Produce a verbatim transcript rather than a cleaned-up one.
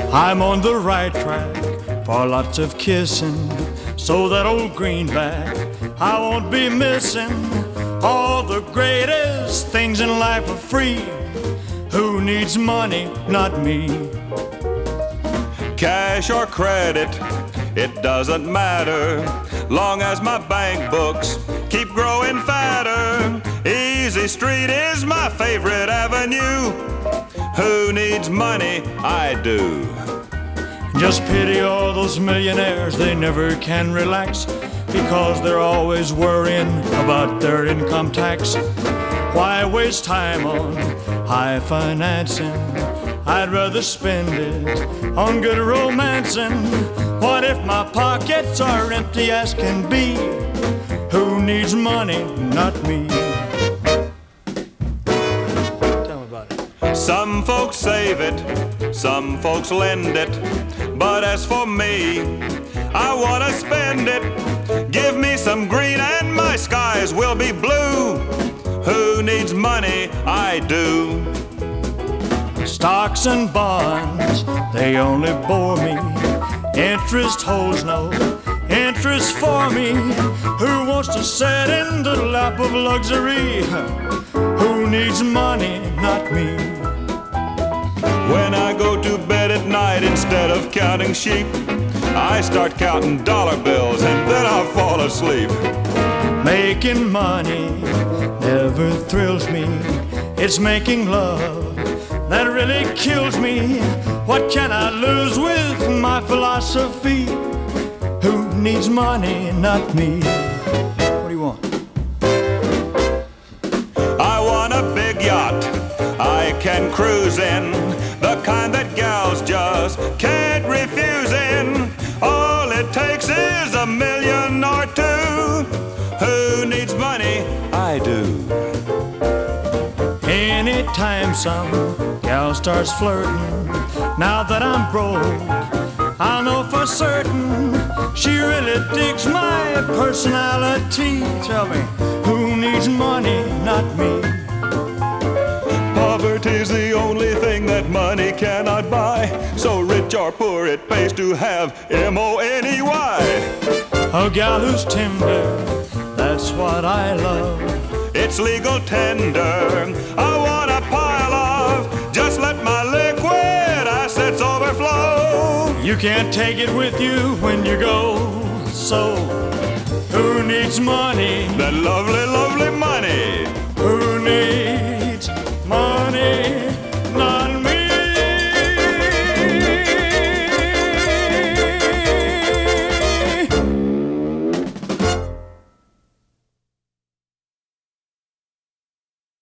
I'm on the right track for lots of kissing, so that old greenback I won't be missing. All the greatest things in life are free. Who needs money? Not me. Cash or credit, it doesn't matter, long as my bank books keep growing fatter. Easy Street is my favorite avenue. Who needs money? I do. Just pity all those millionaires, they never can relax, because they're always worrying about their income tax. Why waste time on high financing? I'd rather spend it on good romancing. What if my pockets are empty as can be? Who needs money? Not me. Tell me about it. Some folks save it, some folks lend it, but as for me, I wanna spend it. Give me some green and my skies will be blue. Who needs money? I do. Stocks and bonds, they only bore me. Interest holds no interest for me. Who wants to sit in the lap of luxury? Who needs money? Not me. When I go to bed at night, instead of counting sheep, I start counting dollar bills and then I'll fall asleep. Making money never thrills me. It's making love that really kills me. What can I lose with my philosophy? Who needs money? Not me. What do you want? I want a big yacht I can cruise in, the kind that gals just can't refuse in. All it takes is a million or two. Who needs money? I do. Anytime some gal starts flirting, now that I'm broke, I know for certain she really digs my personality. Tell me, who needs money? Not me. Poverty's the only thing that money cannot buy. So rich or poor, it pays to have M O N E Y. A gal who's tender, that's what I love. It's legal tender, I want a pile of. Just let my liquid assets overflow. You can't take it with you when you go. So who needs money? That lovely